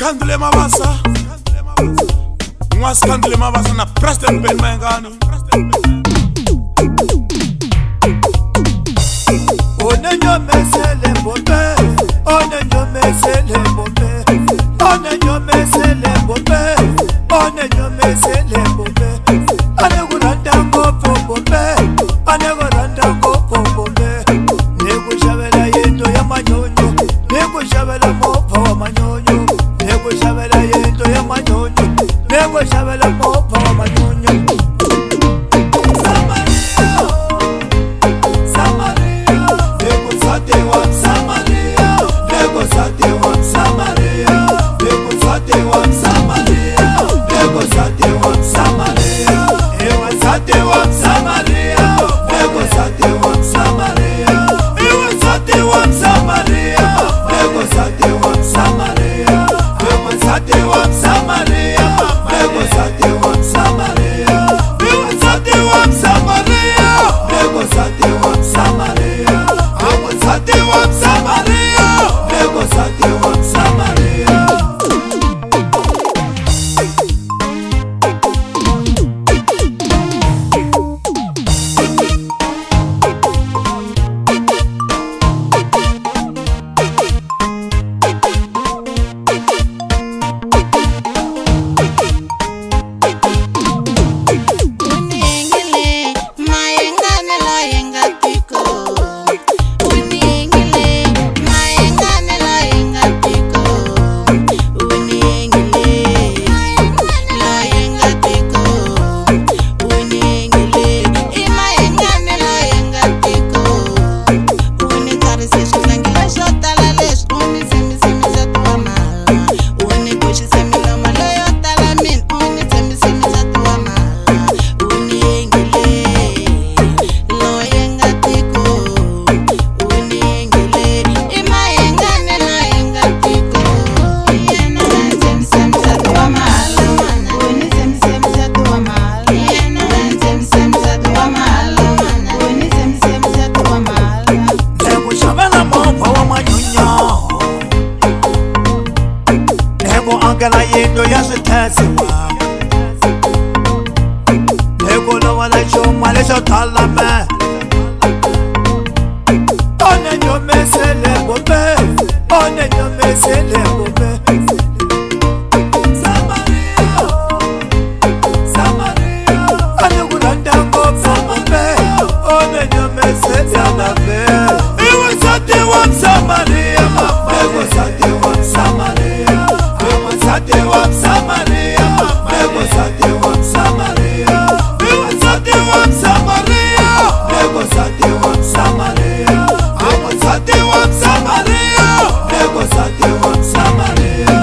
Skandle mabasa Mwa skandle mabasa na Preston Ben Mengani Onenyo mesele bombe Onenyo mesele bombe Onenyo mesele bombe Onenyo mesele bombe Aneguranda ngopho bombe Aneguranda ngopho bombe Nekushabela yento yamanyonyo Nekushabela mopha wamanyonyo Nekushabela yento yamanyonyo Nekushabela mopha wamanyonyo Angela yendo yasitesiwa Ego lo wala choma le shotalame Onenyo mesele bombe Onenyo mesele bombe Samaria Samaria Aneguranda ngopho bombe Onenyo mesele anabe Iwe sate wa Samaria Ego sate wa Samaria Sate wa Samaria, Nego sate wa Samaria, Nego sate wa Samaria, Nego sate wa Samaria, Nego sate wa Samaria, Nego sate wa Samaria.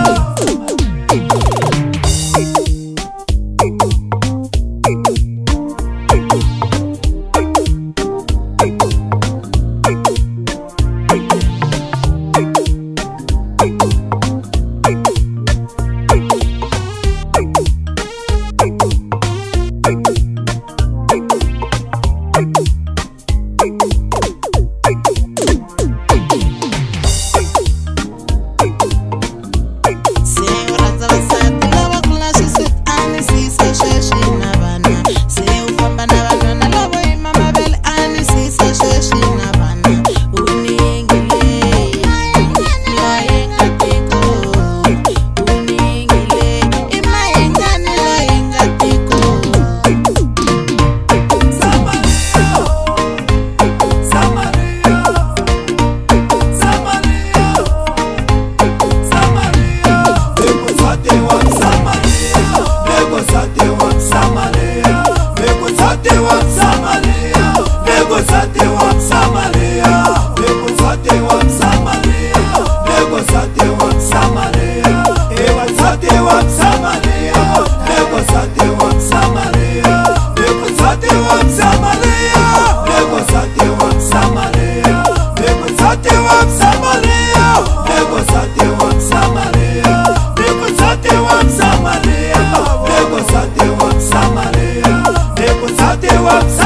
Samaria,